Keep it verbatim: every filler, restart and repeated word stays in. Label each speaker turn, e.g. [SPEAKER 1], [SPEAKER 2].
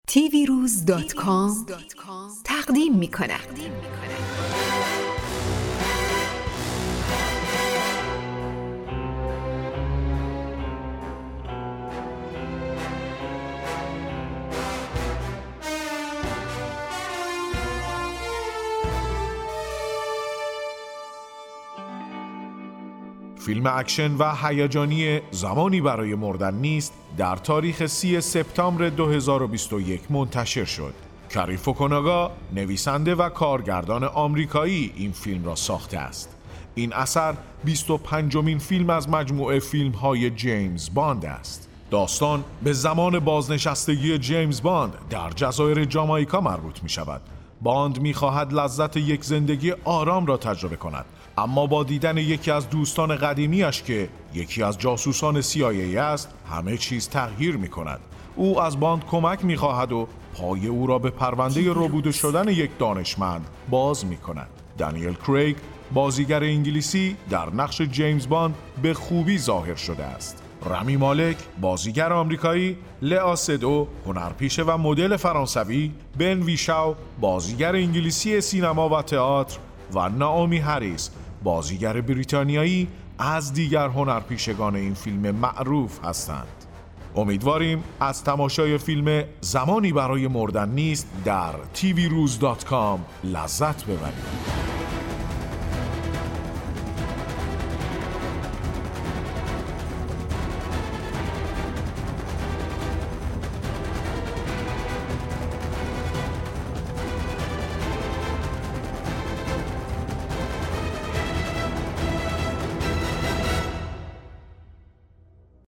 [SPEAKER 1] تیوی روز دات کام تقدیم می کند.
[SPEAKER 2] فیلم اکشن و هیجانی زمانی برای مردن نیست در تاریخ سی سپتامبر دو هزار و بیست و یک منتشر شد. کاری فوکوناگا نویسنده و کارگردان آمریکایی این فیلم را ساخته است. این اثر بیست و پنجمین فیلم از مجموعه فیلم‌های جیمز باند است. داستان به زمان بازنشستگی جیمز باند در جزایر جامائیکا مربوط می شود. باند می خواهد لذت یک زندگی آرام را تجربه کند، اما با دیدن یکی از دوستان قدیمیش که یکی از جاسوسان سی آی ای است همه چیز تغییر می کند. او از باند کمک می خواهد و پای او را به پرونده ربوده شدن یک دانشمند باز می کند. دانیل کریگ بازیگر انگلیسی در نقش جیمز باند به خوبی ظاهر شده است. رمی مالک بازیگر آمریکایی، لئا سدو هنرپیشه و مدل فرانسوی، بن ویشاو بازیگر انگلیسی سینما و تئاتر و نائومی هریس بازیگر بریتانیایی از دیگر هنرپیشگان این فیلم معروف هستند. امیدواریم از تماشای فیلم زمانی برای مردن نیست در تیوی روز دات کام لذت ببرید.